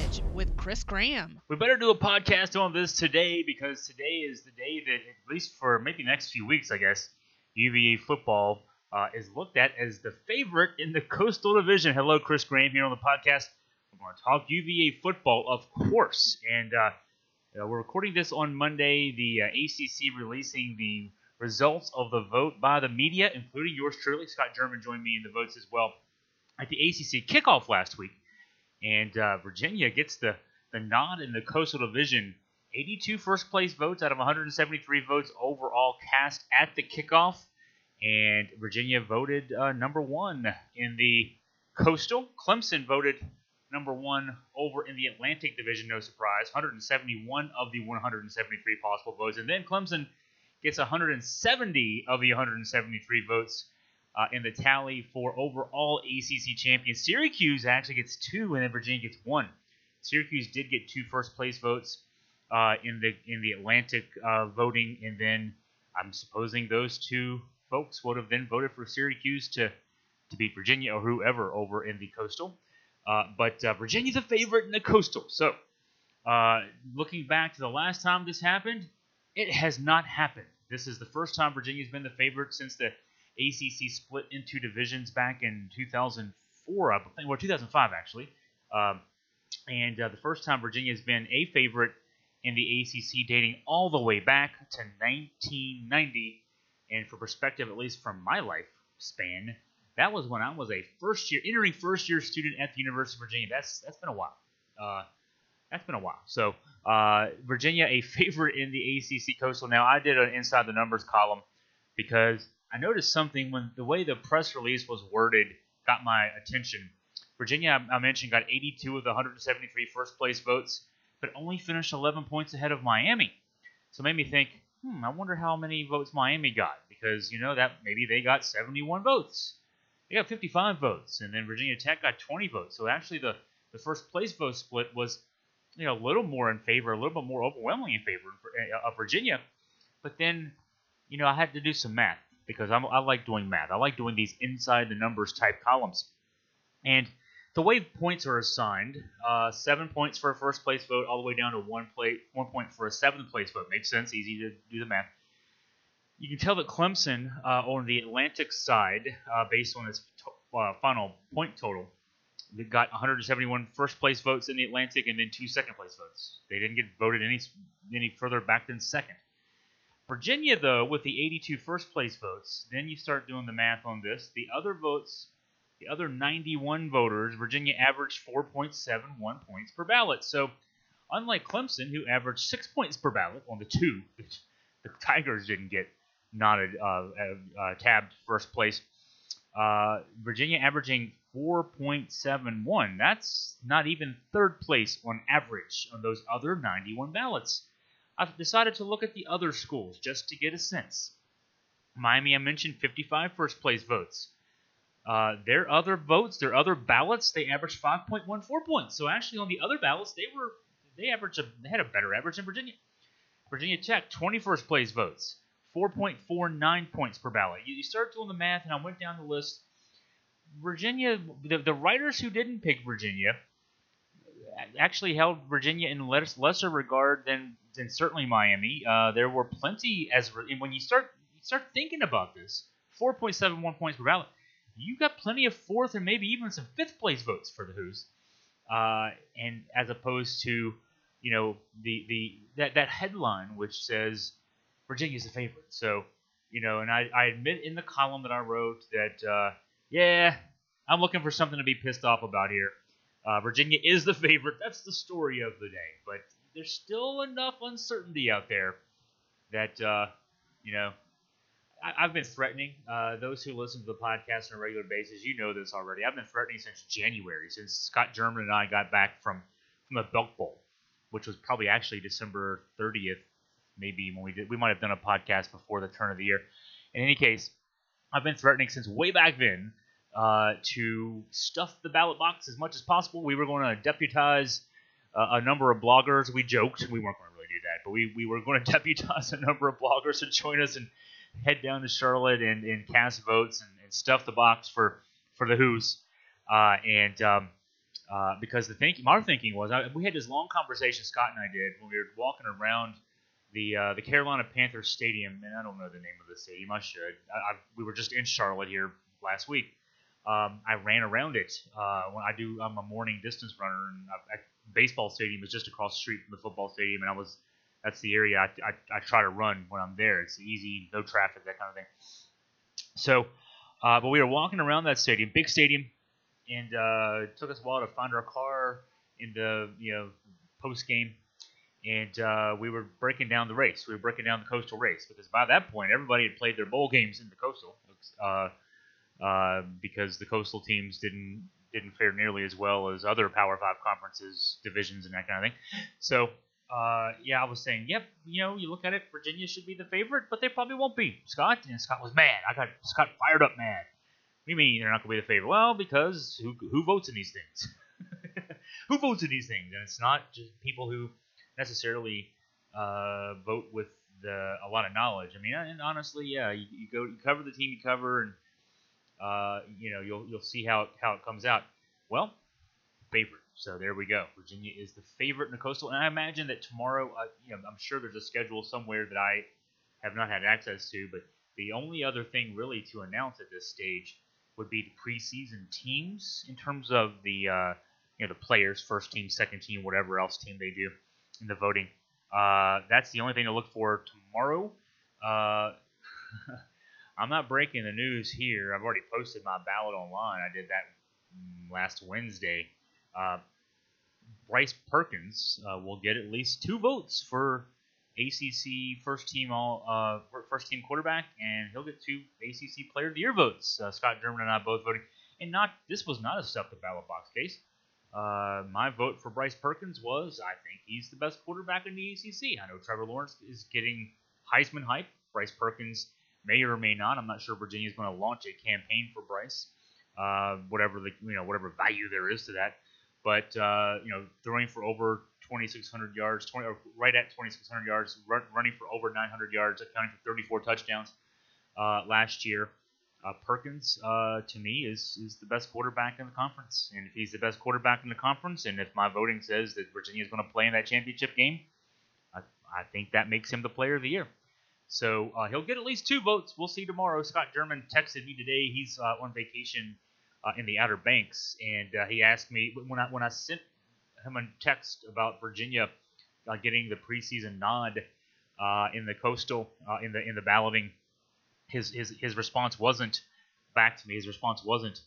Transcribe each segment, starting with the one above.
College with Chris Graham. We better do a podcast on this today because today is the day that, at least for maybe the next few weeks, I guess, UVA football is looked at as the favorite in the Coastal Division. Hello, Chris Graham here on the podcast. We're going to talk UVA football, of course. And we're recording this on Monday, the ACC releasing the results of the vote by the media, including yours truly. Scott German joined me in the votes as well at the ACC kickoff last week. And Virginia gets the nod in the Coastal Division. 82 first-place votes out of 173 votes overall cast at the kickoff. And Virginia voted number one in the Coastal. Clemson voted number one over in the Atlantic Division, no surprise. 171 of the 173 possible votes. And then Clemson gets 170 of the 173 votes in the tally for overall ACC champions. Syracuse actually gets two, and then Virginia gets one. Syracuse did get two first-place votes in the Atlantic voting, and then I'm supposing those two folks would have then voted for Syracuse to beat Virginia or whoever over in the Coastal. But Virginia's a favorite in the Coastal. So looking back to the last time this happened, it has not happened. This is the first time Virginia's been the favorite since the ACC split into divisions back in 2004, I think, or 2005 actually. And the first time Virginia's been a favorite in the ACC dating all the way back to 1990. And for perspective, at least from my lifespan, that was when I was a entering first year student at the University of Virginia. That's been a while. So Virginia, a favorite in the ACC Coastal. Now, I did an Inside the Numbers column because I noticed something when the way the press release was worded got my attention. Virginia, I mentioned, got 82 of the 173 first-place votes, but only finished 11 points ahead of Miami. So it made me think, I wonder how many votes Miami got, because, that maybe they got 71 votes. They got 55 votes, and then Virginia Tech got 20 votes. So actually the first-place vote split was, a little more in favor, a little bit more overwhelmingly in favor of Virginia. But then, I had to do some math, because I like doing math. I like doing these inside the numbers type columns. And the way points are assigned, 7 points for a first place vote, all the way down to 1 point for a seventh place vote. Makes sense, easy to do the math. You can tell that Clemson on the Atlantic side, based on its final point total, they got 171 first place votes in the Atlantic and then 2 second place votes. They didn't get voted any further back than second. Virginia, though, with the 82 first-place votes, then you start doing the math on this. The other 91 voters, Virginia averaged 4.71 points per ballot. So, unlike Clemson, who averaged 6 points per ballot on the two, the Tigers didn't get tabbed first place. Virginia averaging 4.71. That's not even third place on average on those other 91 ballots. I've decided to look at the other schools just to get a sense. Miami, I mentioned 55 first-place votes. Their other ballots, they averaged 5.14 points. So actually, on the other ballots, they had a better average than Virginia. Virginia Tech, 20 first-place votes, 4.49 points per ballot. You start doing the math, and I went down the list. Virginia, the writers who didn't pick Virginia actually held Virginia in lesser regard than certainly Miami. There were plenty when you start thinking about this, 4.71 points per ballot. You got plenty of fourth and maybe even some fifth place votes for the Hoos, and as opposed to that headline which says Virginia's the favorite. So and I admit in the column that I wrote that I'm looking for something to be pissed off about here. Virginia is the favorite. That's the story of the day. But there's still enough uncertainty out there that, I've been threatening. Those who listen to the podcast on a regular basis, you know this already. I've been threatening since January, since Scott German and I got back from the Belk Bowl, which was probably actually December 30th, maybe when we might have done a podcast before the turn of the year. In any case, I've been threatening since way back then to stuff the ballot box as much as possible. We were going to deputize a number of bloggers. We joked. We weren't going to really do that, but we were going to deputize a number of bloggers to join us and head down to Charlotte and cast votes and stuff the box for the Hoos. Because our thinking was, we had this long conversation, Scott and I did, when we were walking around the Carolina Panthers Stadium, and I don't know the name of the stadium. I should. We were just in Charlotte here last week. I ran around it. I'm a morning distance runner, and baseball stadium is just across the street from the football stadium, and that's the area I try to run when I'm there. It's easy, no traffic, that kind of thing. So, but we were walking around that stadium, big stadium, and it took us a while to find our car in the post game, and we were breaking down the race. We were breaking down the Coastal race because by that point everybody had played their bowl games in the Coastal, because the Coastal teams didn't fare nearly as well as other Power 5 conferences, divisions, and that kind of thing. So. I was saying, yep, you look at it, Virginia should be the favorite, but they probably won't be, Scott. And Scott was mad. I got Scott fired up mad. What do you mean they're not going to be the favorite? Well, because who votes in these things? Who votes in these things? And it's not just people who necessarily vote with a lot of knowledge. I mean, and honestly, yeah, you cover the team you cover, and you'll see how it comes out. Well, favorite. So there we go. Virginia is the favorite in the Coastal, and I imagine that tomorrow, I'm sure there's a schedule somewhere that I have not had access to, but the only other thing really to announce at this stage would be the preseason teams in terms of the players, first team, second team, whatever else team they do in the voting. That's the only thing to look for tomorrow. I'm not breaking the news here. I've already posted my ballot online. I did that last Wednesday. Bryce Perkins will get at least 2 votes for ACC first team quarterback, and he'll get 2 ACC Player of the Year votes. Scott German and I both voting, and this was not a stuff the ballot box case. My vote for Bryce Perkins was, I think he's the best quarterback in the ACC. I know Trevor Lawrence is getting Heisman hype. Bryce Perkins may or may not. I'm not sure Virginia's going to launch a campaign for Bryce. Whatever value there is to that. But throwing for over 2,600 yards, right at 2,600 yards, running for over 900 yards, accounting for 34 touchdowns last year. Perkins, to me, is the best quarterback in the conference. And if he's the best quarterback in the conference, and if my voting says that Virginia is going to play in that championship game, I think that makes him the Player of the Year. So he'll get at least 2 votes. We'll see tomorrow. Scott German texted me today. He's on vacation in the Outer Banks, and he asked me when I sent him a text about Virginia getting the preseason nod in the Coastal in the balloting. His response wasn't back to me. His response wasn't,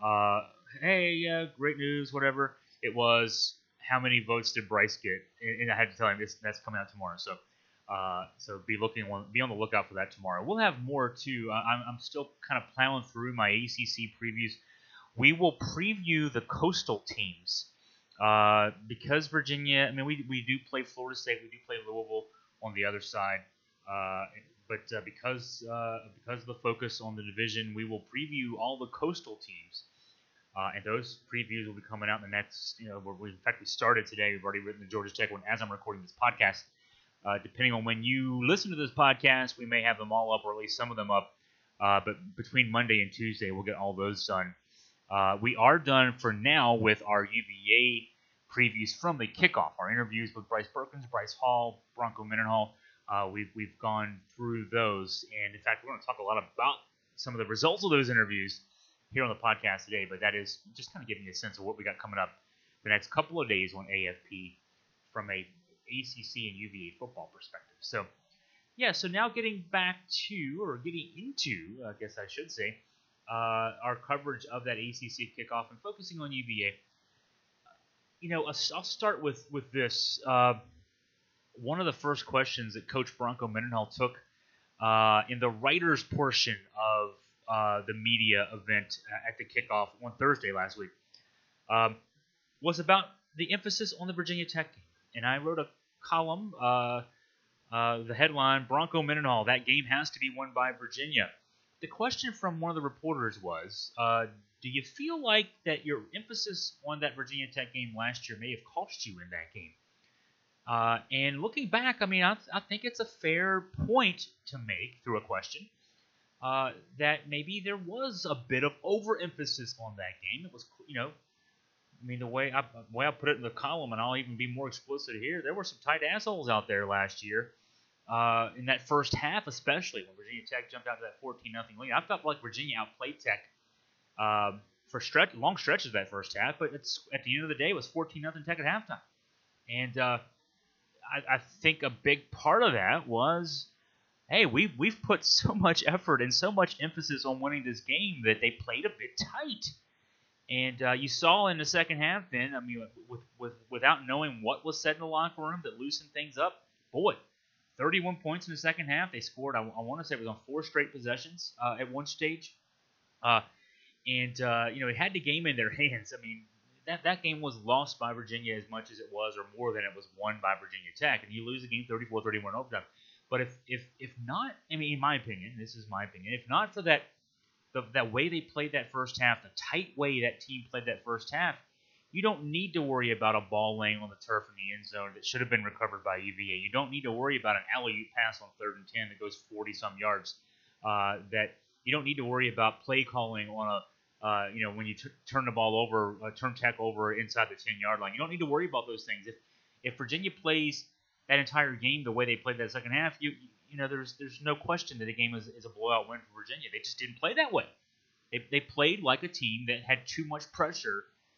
"Hey, great news," whatever. It was, "How many votes did Bryce get?" And I had to tell him that's coming out tomorrow. So be on the lookout for that tomorrow. We'll have more too. I'm still kind of plowing through my ACC previews. We will preview the Coastal teams because Virginia. I mean, we do play Florida State, we do play Louisville on the other side, but because of the focus on the division, we will preview all the Coastal teams, and those previews will be coming out in the next. In fact, we started today. We've already written the Georgia Tech one as I'm recording this podcast. Depending on when you listen to this podcast, we may have them all up, or at least some of them up. But between Monday and Tuesday, we'll get all those done. We are done for now with our UVA previews from the kickoff. Our interviews with Bryce Perkins, Bryce Hall, Bronco Mendenhall. We've gone through those, and in fact, we're going to talk a lot about some of the results of those interviews here on the podcast today. But that is just kind of giving you a sense of what we got coming up the next couple of days on AFP from a ACC and UVA football perspective. So, so now getting into, I guess I should say, our coverage of that ACC kickoff and focusing on UVA. I'll start with this. One of the first questions that Coach Bronco Mendenhall took in the writers' portion of the media event at the kickoff on Thursday last week was about the emphasis on the Virginia Tech game. And I wrote a column, the headline, Bronco Mendenhall, that game has to be won by Virginia. The question from one of the reporters was, do you feel like that your emphasis on that Virginia Tech game last year may have cost you in that game? And looking back, I mean, I think it's a fair point to make through a question that maybe there was a bit of overemphasis on that game. It was, I mean, the way I put it in the column, and I'll even be more explicit here. There were some tight assholes out there last year, in that first half, especially when Virginia Tech jumped out to that 14-0 lead. I felt like Virginia outplayed Tech for long stretches of that first half, but at the end of the day, it was 14-0 Tech at halftime. And I think a big part of that was, hey, we've put so much effort and so much emphasis on winning this game that they played a bit tight. And you saw in the second half, then, I mean, without knowing what was said in the locker room that loosened things up, boy, 31 points in the second half. They scored, I want to say it was on 4 straight possessions at one stage. They had the game in their hands. I mean, that game was lost by Virginia as much as it was, or more than it was won by Virginia Tech. And you lose the game 34-31 in overtime. But if not, I mean, in my opinion, this is my opinion, if not for that way they played that first half, the tight way that team played that first half, you don't need to worry about a ball laying on the turf in the end zone that should have been recovered by UVA. You don't need to worry about an alley-oop pass on 3rd and 10 that goes 40-some yards. That you don't need to worry about play calling on when you turn the ball over, turn Tech over inside the 10-yard line. You don't need to worry about those things. If Virginia plays that entire game the way they played that second half, there's no question that the game is a blowout win for Virginia. They just didn't play that way. They played like a team that had too much pressure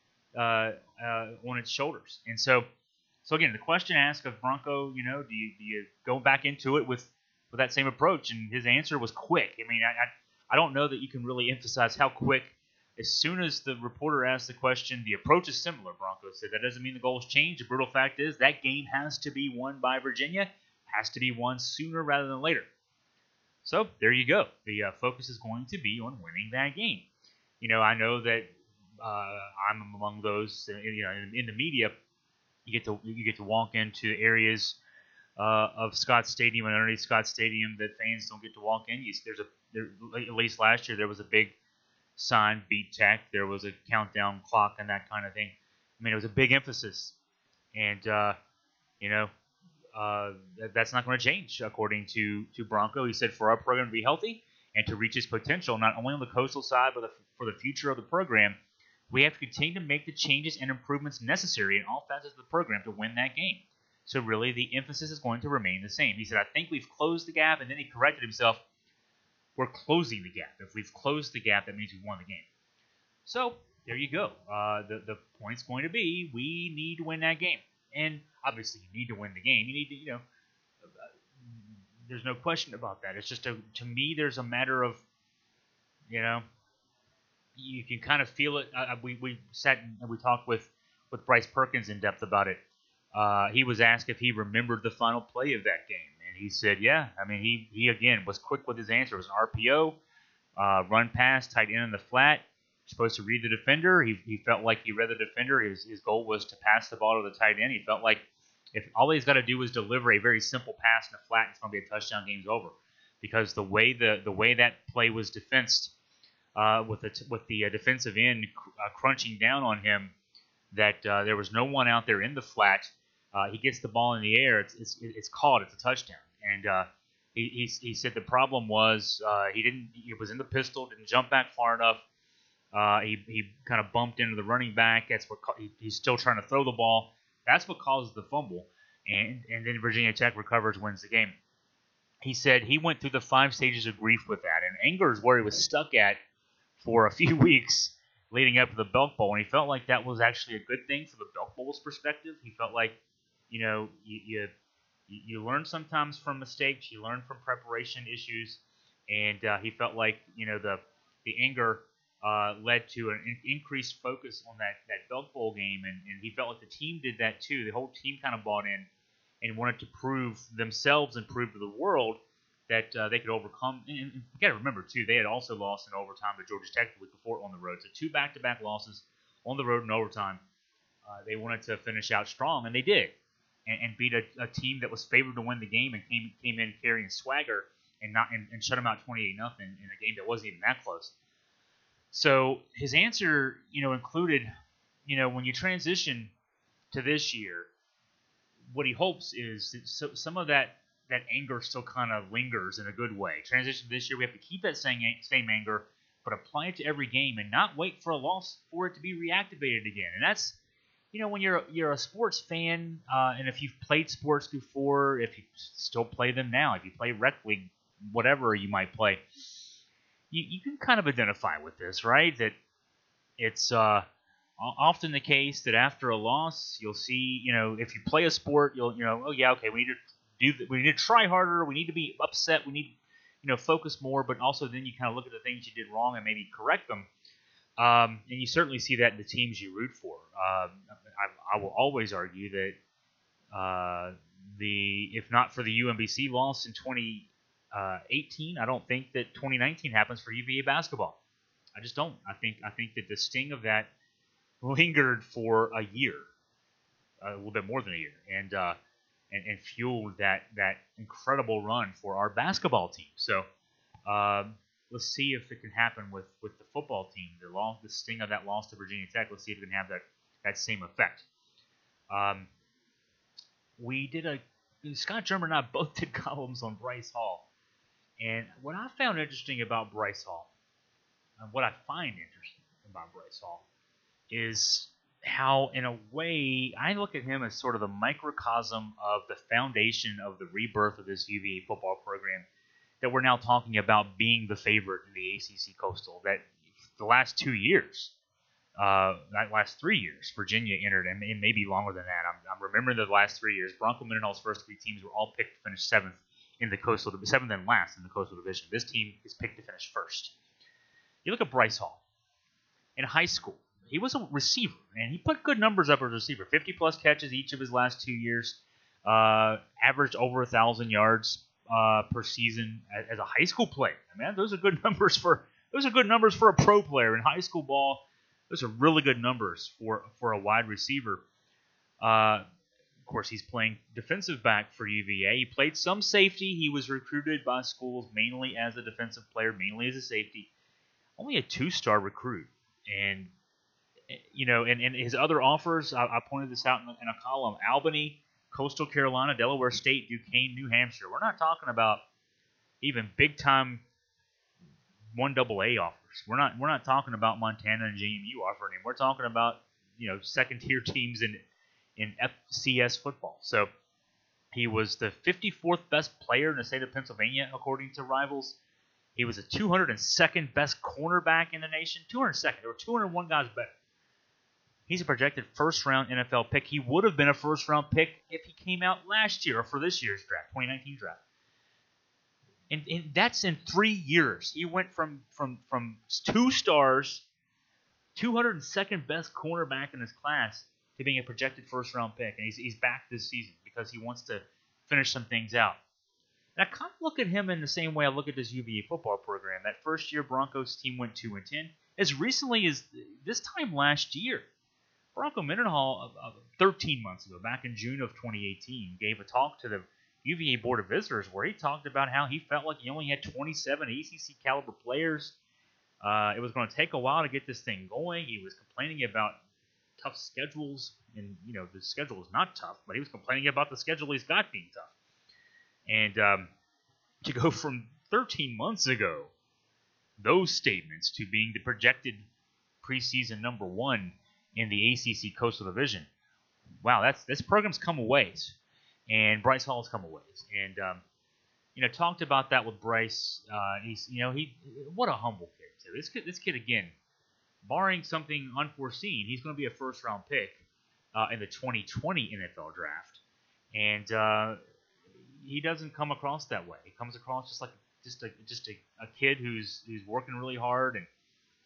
on its shoulders. And so again, the question asked of Bronco, do you go back into it with that same approach? And his answer was quick. I mean, I don't know that you can really emphasize how quick. As soon as the reporter asked the question, the approach is similar, Bronco said. That doesn't mean the goals change. The brutal fact is that game has to be won by Virginia, has to be won sooner rather than later. So there you go. The focus is going to be on winning that game. I know that I'm among those. In the media, you get to walk into areas of Scott Stadium and underneath Scott Stadium that fans don't get to walk in. At least last year there was a big sign, beat Tech. There was a countdown clock and that kind of thing. I mean, it was a big emphasis, and that's not going to change, according to Bronco. He said, for our program to be healthy and to reach its potential, not only on the coastal side, but for the future of the program, we have to continue to make the changes and improvements necessary in all facets of the program to win that game. So really, the emphasis is going to remain the same. He said, I think we've closed the gap, and then he corrected himself. We're closing the gap. If we've closed the gap, that means we've won the game. So there you go. The point's going to be, we need to win that game. And obviously, you need to win the game. You need to, there's no question about that. It's just, to me, there's a matter of, you can kind of feel it. We sat and we talked with Bryce Perkins in depth about it. He was asked if he remembered the final play of that game. And he said, yeah. I mean, he again was quick with his answer. It was an RPO, run pass, tight end in the flat. Supposed to read the defender. He felt like he read the defender. His goal was to pass the ball to the tight end. He felt like if all he's got to do is deliver a very simple pass in the flat, it's going to be a touchdown. Game's over. Because the way that play was defensed, with the defensive end crunching down on him, that there was no one out there in the flat. He gets the ball in the air. It's caught. It's a touchdown. And he said the problem was he was in the pistol, didn't jump back far enough. He kind of bumped into the running back. That's what he's still trying to throw the ball. That's what causes the fumble. And then Virginia Tech recovers, wins the game. He said he went through the 5 stages of grief with that, and anger is where he was stuck at for a few weeks leading up to the Belk Bowl, and he felt like that was actually a good thing for the Belk Bowl's perspective. He felt like, you learn sometimes from mistakes, you learn from preparation issues, and he felt like, the anger led to an increased focus on that Belk Bowl game, and he felt like the team did that too. The whole team kind of bought in and wanted to prove themselves and prove to the world that they could overcome. And you got to remember, too, they had also lost in overtime to Georgia Tech the week before on the road. So 2 back-to-back losses on the road in overtime. They wanted to finish out strong, and they did, and beat a team that was favored to win the game and came in carrying swagger and shut them out 28-0 in a game that wasn't even that close. So his answer, included, when you transition to this year, what he hopes is that some of that anger still kind of lingers in a good way. Transition to this year, we have to keep that same anger, but apply it to every game and not wait for a loss for it to be reactivated again. And that's, when you're a sports fan, and if you've played sports before, if you still play them now, if you play rec league, whatever you might play, you can kind of identify with this, right? That it's often the case that after a loss, you'll see, if you play a sport, oh yeah, okay, we need to try harder, we need to be upset, we need, focus more, but also then you kind of look at the things you did wrong and maybe correct them. And you certainly see that in the teams you root for. I will always argue that if not for the UMBC loss in 2018, I don't think that 2019 happens for UVA basketball. I just don't. I think that the sting of that lingered for a year, a little bit more than a year, and fueled that incredible run for our basketball team. So let's see if it can happen with the football team. The sting of that loss to Virginia Tech. Let's see if it can have that same effect. We did Scott German and I both did columns on Bryce Hall, and what I found interesting about Bryce Hall, and what I find interesting about Bryce Hall, is how, in a way, I look at him as sort of the microcosm of the foundation of the rebirth of this UVA football program that we're now talking about being the favorite in the ACC Coastal. That the last 2 years, not last 3 years, Virginia entered, and maybe longer than that. I'm remembering the last 3 years. Bronco Mendenhall's first 3 teams were all picked to finish seventh in the Coastal, seventh and last in the Coastal Division. This team is picked to finish first. You look at Bryce Hall. In high school, he was a receiver, and he put good numbers up as a receiver. 50-plus catches each of his last 2 years, averaged over 1,000 yards per season as a high school player. Man, those are good numbers for a pro player in high school ball. Those are really good numbers for a wide receiver. Of course, he's playing defensive back for UVA. He played some safety. He was recruited by schools mainly as a defensive player, mainly as a safety. Only a 2-star recruit. And, and his other offers, I pointed this out in a column: Albany, Coastal Carolina, Delaware State, Duquesne, New Hampshire. We're not talking about even big-time 1AA offers. We're not talking about Montana and JMU offering him. We're talking about, second-tier teams in FCS football. So he was the 54th best player in the state of Pennsylvania, according to Rivals. He was the 202nd best cornerback in the nation. 202nd. There were 201 guys better. He's a projected first-round NFL pick. He would have been a first-round pick if he came out last year or for this year's draft, 2019 draft. And that's in 3 years. He went from 2 stars, 202nd best cornerback in his class, to being a projected first-round pick. And he's back this season because he wants to finish some things out. And I kind of look at him in the same way I look at this UVA football program. That first year, Broncos team went 2-10. As recently as this time last year, Bronco Mendenhall, 13 months ago, back in June of 2018, gave a talk to the UVA Board of Visitors where he talked about how he felt like he only had 27 ACC caliber players. It was going to take a while to get this thing going. He was complaining about tough schedules, and the schedule is not tough, but he was complaining about the schedule he's got being tough. And to go from 13 months ago, those statements, to being the projected preseason number 1 in the ACC Coastal Division, wow, this program's come a ways, and Bryce Hall's come a ways. And talked about that with Bryce. What a humble kid too. This kid again, barring something unforeseen, he's going to be a first-round pick in the 2020 NFL draft, and he doesn't come across that way. He comes across just a kid who's working really hard, and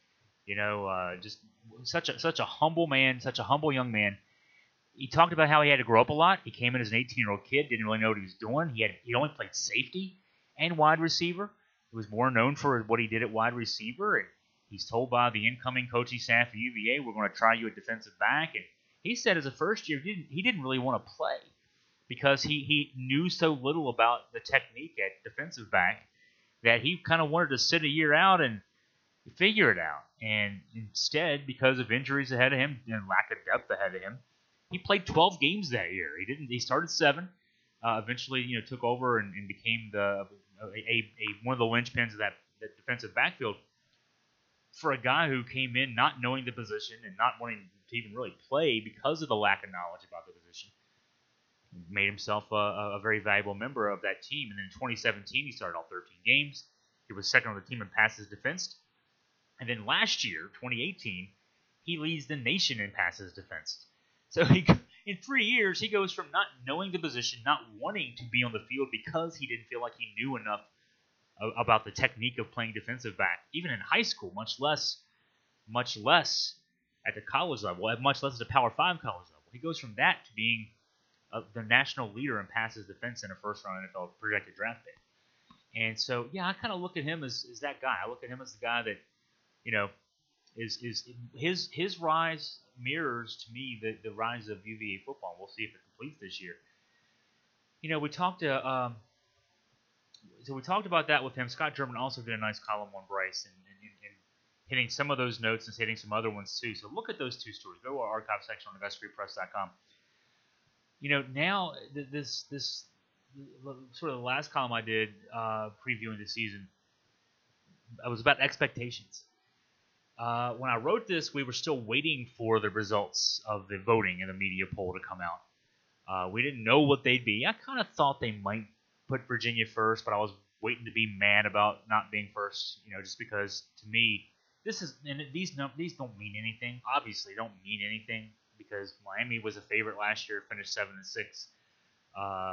just such a humble man, such a humble young man. He talked about how he had to grow up a lot. He came in as an 18-year-old kid, didn't really know what he was doing. He only played safety and wide receiver. He was more known for what he did at wide receiver, and he's told by the incoming coaching staff at UVA, "We're going to try you at defensive back." And he said as a first year, he didn't really want to play, because he knew so little about the technique at defensive back that he kind of wanted to sit a year out and figure it out. And instead, because of injuries ahead of him and lack of depth ahead of him, he played 12 games that year. He started 7. Eventually, took over and became one of the linchpins of that defensive backfield. for a guy who came in not knowing the position and not wanting to even really play because of the lack of knowledge about the position, made himself a very valuable member of that team. And then in 2017, he started all 13 games. He was second on the team in passes defensed. And then last year, 2018, he leads the nation in passes defensed. So in 3 years, he goes from not knowing the position, not wanting to be on the field because he didn't feel like he knew enough about the technique of playing defensive back, even in high school, much less at the college level, much less at the Power 5 college level. He goes from that to being the national leader in passes defense in a first-round NFL projected draft pick. And so, yeah, I kind of look at him as that guy. I look at him as the guy that, is his rise mirrors to me the rise of UVA football. We'll see if it completes this year. We talked we talked about that with him. Scott German also did a nice column on Bryce and hitting some of those notes and hitting some other ones too. So look at those two stories. Go to our archive section on AugustFreePress.com. Now this sort of the last column I did previewing the season, it was about expectations. When I wrote this, we were still waiting for the results of the voting and the media poll to come out. We didn't know what they'd be. I kind of thought they might put Virginia first, but I was waiting to be mad about not being first, just because to me, these don't mean anything. Obviously, don't mean anything because Miami was a favorite last year, finished 7-6.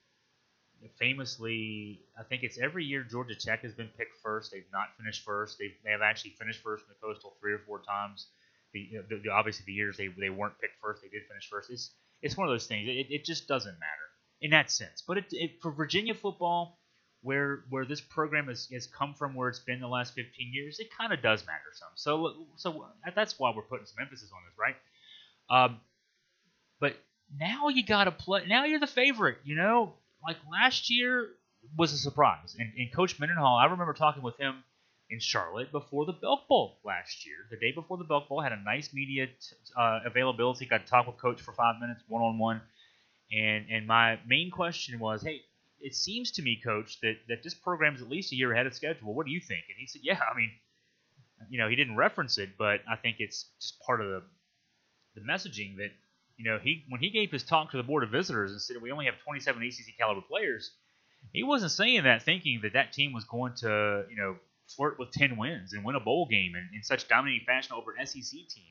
Famously, I think it's every year Georgia Tech has been picked first. They've not finished first. They have actually finished first in the Coastal 3 or 4 times. Obviously, the years they weren't picked first, they did finish first. It's one of those things. It just doesn't matter in that sense. But for Virginia football, where this program has come from, where it's been the last 15 years, it kind of does matter some. So that's why we're putting some emphasis on this, right? But now you got to play. Now you're the favorite, Like last year was a surprise. And Coach Mendenhall, I remember talking with him in Charlotte before the Belk Bowl last year. The day before the Belk Bowl, had a nice media availability. Got to talk with Coach for 5 minutes, one-on-one. And my main question was, hey, it seems to me, Coach, that this program is at least a year ahead of schedule. What do you think? And he said, yeah, I mean, he didn't reference it, but I think it's just part of the messaging that, when he gave his talk to the Board of Visitors and said we only have 27 ACC caliber players, he wasn't saying that thinking that team was going to, flirt with 10 wins and win a bowl game in such dominating fashion over an SEC team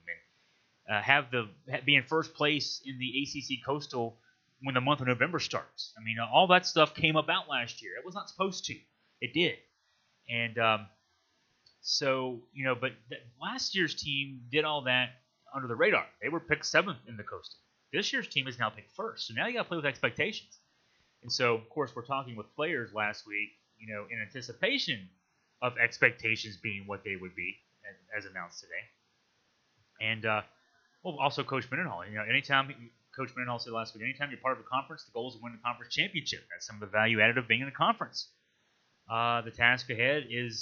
and be in first place in the ACC Coastal when the month of November starts. I mean, all that stuff came about last year. It was not supposed to. It did. And but last year's team did all that under the radar. They were picked 7th in the Coastal. This year's team is now picked first. So now you got to play with expectations. And so, of course, we're talking with players last week, in anticipation of expectations being what they would be, as announced today. And, also Coach Mendenhall. Anytime Coach Mendenhall said last week, anytime you're part of a conference, the goal is to win the conference championship. That's some of the value added of being in a conference. The task ahead is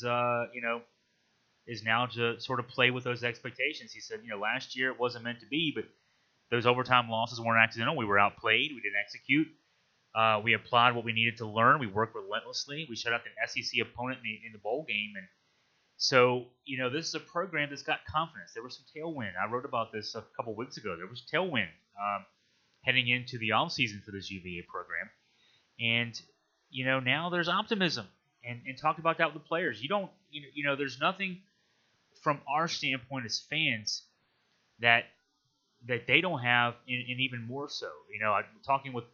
now to sort of play with those expectations. He said, last year it wasn't meant to be, but those overtime losses weren't accidental. We were outplayed. We didn't execute. We applied what we needed to learn. We worked relentlessly. We shut out an SEC opponent in the bowl game. And so, this is a program that's got confidence. There was some tailwind. I wrote about this a couple weeks ago. There was tailwind heading into the offseason for this UVA program. And, now there's optimism. And talked about that with the players. There's nothing from our standpoint as fans that they don't have, and even more so. I'm talking with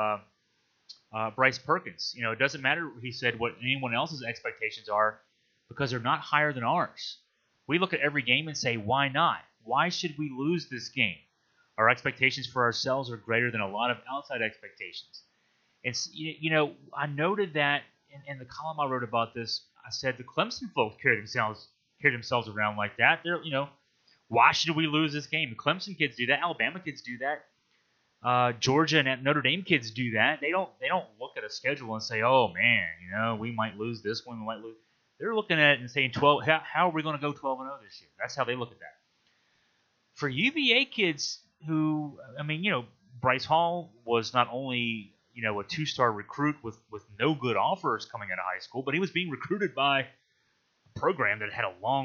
Bryce Perkins. It doesn't matter, he said, what anyone else's expectations are because they're not higher than ours. We look at every game and say, why not? Why should we lose this game? Our expectations for ourselves are greater than a lot of outside expectations. It's I noted that in the column I wrote about this. I said the Clemson folks carry themselves around like that. They're why should we lose this game? The Clemson kids do that. Alabama kids do that. Georgia and Notre Dame kids do that. They don't look at a schedule and say, oh man, we might lose this one. We might lose. They're looking at it and saying, 12. How are we going to go 12-0 this year? That's how they look at that. For UVA kids who, Bryce Hall was not only a 2-star recruit with no good offers coming out of high school, but he was being recruited by a program that had a long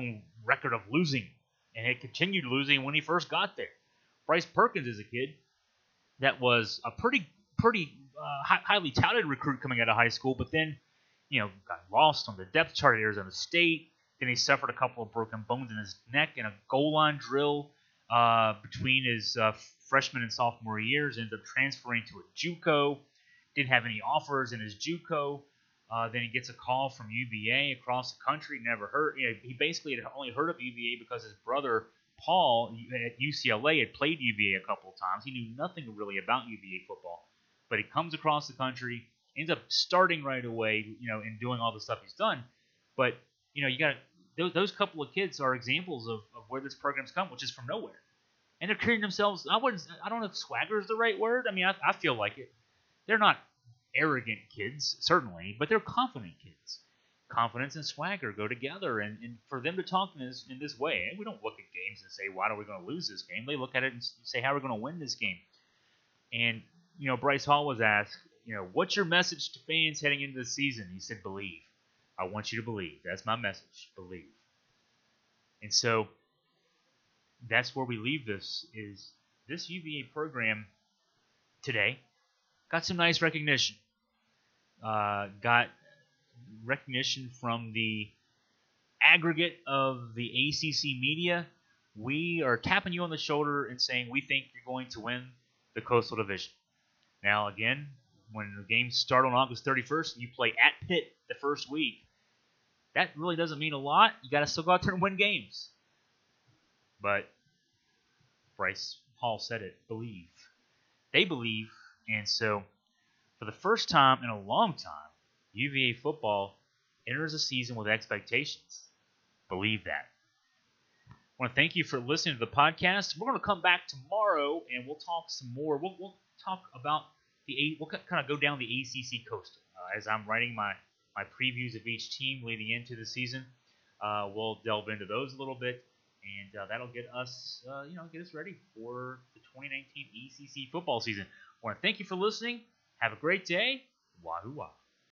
record of losing, and it continued losing when he first got there. Bryce Perkins is a kid that was a pretty highly touted recruit coming out of high school, but then got lost on the depth chart at Arizona State. Then he suffered a couple of broken bones in his neck in a goal line drill between his freshman and sophomore years. Ended up transferring to a JUCO. Didn't have any offers in his JUCO. Then he gets a call from UVA across the country. Never heard. He basically had only heard of UVA because his brother Paul at UCLA had played UVA a couple of times. He knew nothing really about UVA football, but he comes across the country, ends up starting right away, and doing all the stuff he's done. But you got those couple of kids are examples of where this program's come, which is from nowhere, and they're carrying themselves. I don't know if swagger is the right word. I mean, I feel like it. They're not arrogant kids, certainly, but they're confident kids. Confidence and swagger go together, and for them to talk in this way, we don't look at games and say, why are we going to lose this game? They look at it and say, how are we going to win this game? And, Bryce Hall was asked, what's your message to fans heading into the season? He said, believe. I want you to believe. That's my message, believe. And so that's where we leave this, is this UVA program today got some nice recognition. Got recognition from the aggregate of the ACC media. We are tapping you on the shoulder and saying we think you're going to win the Coastal Division. Now, again, when the games start on August 31st and you play at Pitt the first week, that really doesn't mean a lot. You got to still go out there and win games. But Bryce Hall said it, believe. They believe, and so for the first time in a long time, UVA football enters a season with expectations. Believe that. I want to thank you for listening to the podcast. We're going to come back tomorrow and we'll talk some more. We'll talk about we'll kind of go down the ACC Coastal as I'm writing my previews of each team leading into the season. We'll delve into those a little bit, and that'll get us ready for the 2019 ACC football season. I want to thank you for listening. Have a great day. Wahoo wah.